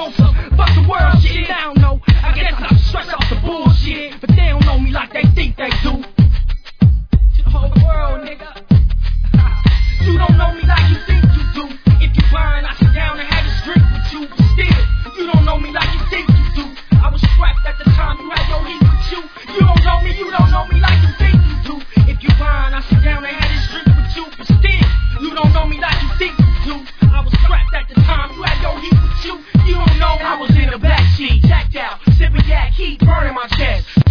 on some fuck the world shit. I don't know, I guess I'm stressed off the bullshit, but they don't know me like they think they do. To the whole world, nigga. You don't know me like you think you do. If you blind, I sit down and have a drink with you. But still, you don't know me like you think you do. I was strapped at the time you had your heat with you. You don't know me like you think you do. If you blind, I sit down and have a drink with you. But still, you don't know me like you think you do. I was strapped at the